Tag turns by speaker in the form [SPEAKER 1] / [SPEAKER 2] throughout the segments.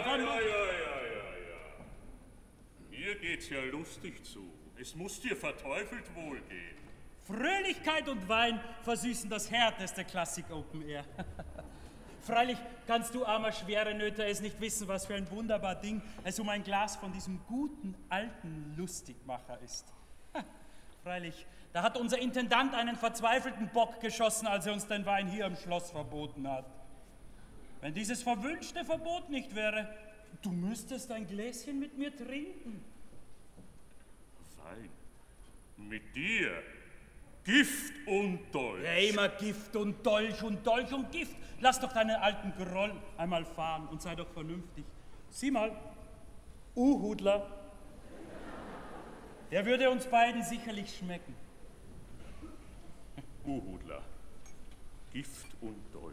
[SPEAKER 1] kann.
[SPEAKER 2] Ja. Hier geht's ja lustig zu. Es muss dir verteufelt wohlgehen.
[SPEAKER 1] Fröhlichkeit und Wein versüßen das härteste Klassik Open Air. Freilich kannst du, armer schwere Nöter, es nicht wissen, was für ein wunderbar Ding es um ein Glas von diesem guten, alten Lustigmacher ist. Freilich, da hat unser Intendant einen verzweifelten Bock geschossen, als er uns den Wein hier im Schloss verboten hat. Wenn dieses verwünschte Verbot nicht wäre, du müsstest ein Gläschen mit mir trinken.
[SPEAKER 2] Wein? Mit dir? Gift und Dolch.
[SPEAKER 1] Ja, immer Gift und Dolch und Dolch und Gift. Lass doch deinen alten Groll einmal fahren und sei doch vernünftig. Sieh mal, Uhudler, der würde uns beiden sicherlich schmecken.
[SPEAKER 2] Uhudler, Gift und Dolch.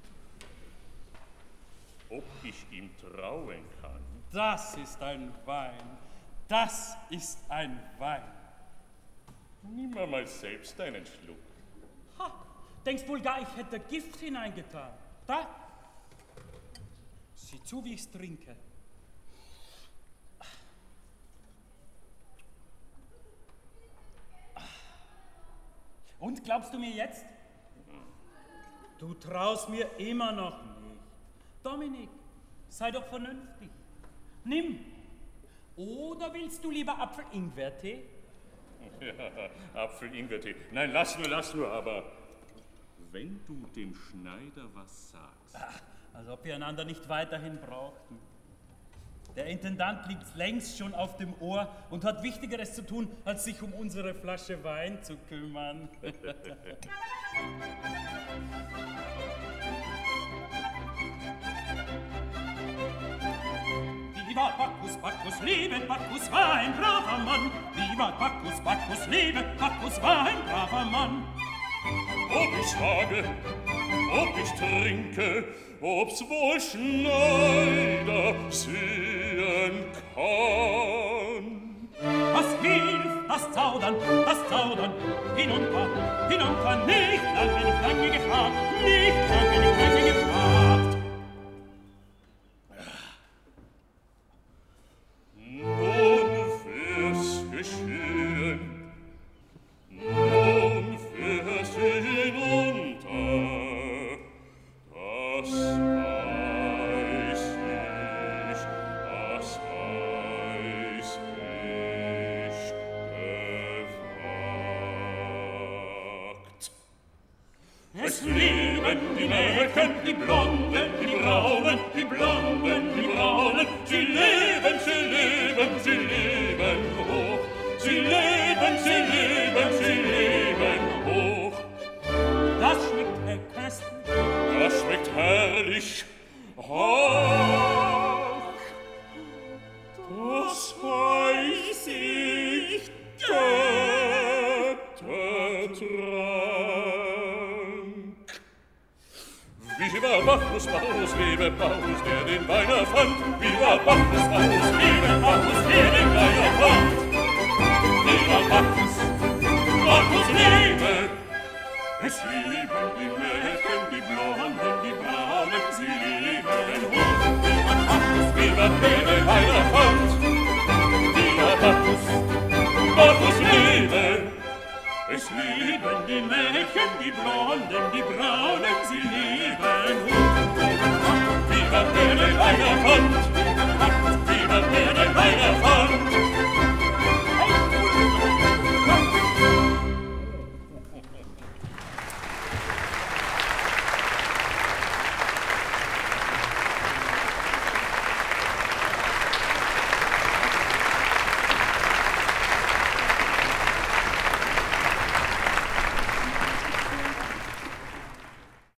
[SPEAKER 2] Ob ich ihm trauen kann?
[SPEAKER 1] Das ist ein Wein. Das ist ein Wein.
[SPEAKER 2] Nimm mal selbst einen Schluck.
[SPEAKER 1] Ha, denkst wohl gar, ich hätte Gift hineingetan. Da. Sieh zu, wie ich's trinke. Und glaubst du mir jetzt? Du traust mir immer noch nicht. Dominik, sei doch vernünftig. Nimm. Oder willst du lieber Apfel-Ingwer-Tee?
[SPEAKER 2] Ja, Apfel-Ingwer-Tee. Nein, lass nur, aber wenn du dem Schneider was sagst.
[SPEAKER 1] Ach, als ob wir einander nicht weiterhin brauchten. Der Intendant liegt längst schon auf dem Ohr und hat Wichtigeres zu tun, als sich um unsere Flasche Wein zu kümmern. Vivat Bacchus, Bacchus, lebe, Bacchus war ein braver Mann. Vivat Bacchus, Bacchus, lebe, Bacchus war ein braver Mann.
[SPEAKER 2] Ob ich sage, ob ich trinke, ob's wohl Schneider sehen kann.
[SPEAKER 1] Was hilft das Zaudern, hinunter, nicht lange gefragt, nicht lange gefragt.
[SPEAKER 2] Nun wir's geschehen, nun wir's hinunter, das weiß ich gewagt.
[SPEAKER 1] Es leben die Mädchen, die Blonden, die Braunen, die Blonden, die Braunen, sie leben hoch, sie leben hoch. Das schmeckt Herrkösten,
[SPEAKER 2] das schmeckt herrlich, ach, das weiß ich, Göttertrank. Viva Bacchus, Bacchus, lebe Bacchus, der den Wein erfand. Viva Bacchus, Bacchus, lebe Bacchus, der den Wein erfand. Viva Bacchus, Bacchus, lebe. Es lieben die Mädchen, die Blonden, die Braunen, sie lieben hoch. Viva Bacchus, viva der den Wein erfand. Viva Bacchus, Bacchus, lebe. Es lieben die Mädchen, die Blonden, die Braunen, sie lieben hoch. Viva der den Wein erfand.